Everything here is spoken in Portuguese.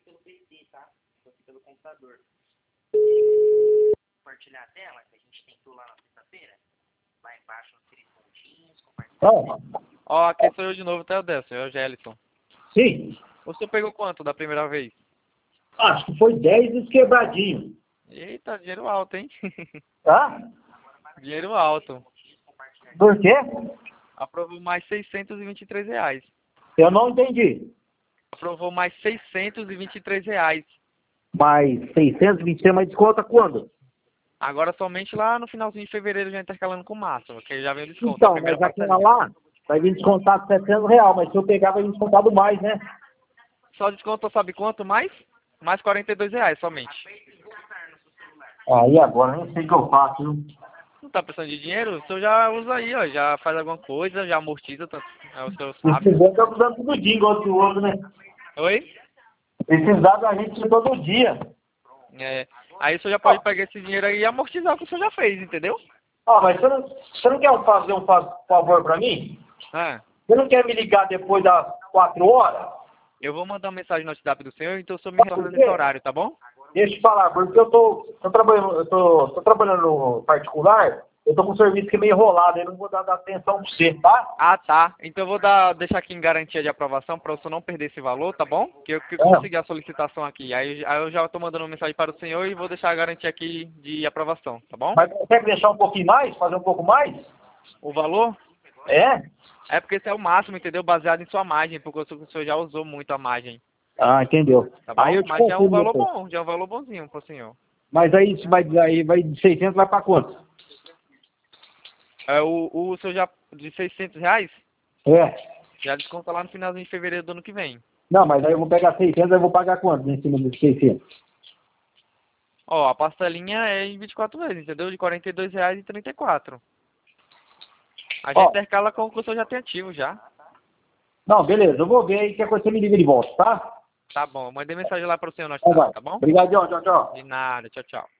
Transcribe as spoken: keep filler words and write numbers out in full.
pelo P C, tá? Tô aqui pelo computador. Compartilhar a tela, que a gente tentou lá na sexta-feira. Lá embaixo nos três pontinhos, compartilhar. Ó, oh, aqui sou eu de novo, tá, Décio? É o Gelson. Sim. O senhor pegou quanto da primeira vez? Acho que foi dez e quebradinho. Eita, dinheiro alto, hein? Tá? Dinheiro alto. Por quê? Aprovou mais seiscentos e vinte e três reais. Eu não entendi. Aprovou mais seiscentos e vinte e três reais. Mais seiscentos e vinte e três, mas desconta quando? Agora somente lá no finalzinho de fevereiro, já intercalando com março, porque já veio o desconto. Então, mas aquela lá vai vir descontado setecentos reais, mas se eu pegar vai vir descontado mais, né? Só descontou, sabe quanto mais? Mais quarenta e dois reais somente. Aí agora nem sei o que eu faço, viu? Não tá precisando de dinheiro? O senhor já usa aí, ó, já faz alguma coisa, já amortiza, tá, é o senhor sabe. Esse banco tá usando todo dia, igual que o outro, né? Oi? Precisar da gente todo dia. É, aí o senhor já pode pegar esse dinheiro aí e amortizar o que o senhor já fez, entendeu? Ó, mas você não, você não quer fazer um fa- favor pra mim? Ah, Você não quer me ligar depois das quatro horas? eu vou mandar uma mensagem no WhatsApp do senhor, então o senhor me retorna nesse horário, tá bom? Deixa eu te falar, porque eu tô, tô trabalhando, eu tô, tô trabalhando no particular, eu tô com um serviço que é meio enrolado, eu não vou dar, dar atenção pra você, tá? Ah, tá. Então eu vou dar, deixar aqui em garantia de aprovação para o senhor não perder esse valor, tá bom? Que eu, que eu consegui a solicitação aqui. Aí, aí eu já estou mandando uma mensagem para o senhor e vou deixar a garantia aqui de aprovação, tá bom? Mas consegue deixar um pouquinho mais? Fazer um pouco mais? O valor É? é porque esse é o máximo, entendeu? Baseado em sua margem, porque o senhor já usou muito a margem, Ah, entendeu. tá bom? Aí eu te Mas já é um confirmo valor depois. bom, já é um valor bonzinho pro senhor. Mas aí, isso vai, aí vai de seiscentos, vai pra quanto? É, o, o senhor já, de seiscentos reais, É. já desconta lá no finalzinho de fevereiro do ano que vem. Não, mas aí eu vou pegar seiscentos, aí eu vou pagar quanto em cima dos seiscentos? Ó, a parcelinha é em vinte e quatro vezes, entendeu? De quarenta e dois reais e trinta e quatro. A gente Ó, intercala com o que o senhor já tem ativo já. não, beleza, eu vou ver aí, que a coisa você me liga de volta, tá? Tá bom, mandei mensagem lá para o senhor no Então vai. WhatsApp, tá bom? Obrigadão, tchau, tchau. De nada, tchau, tchau.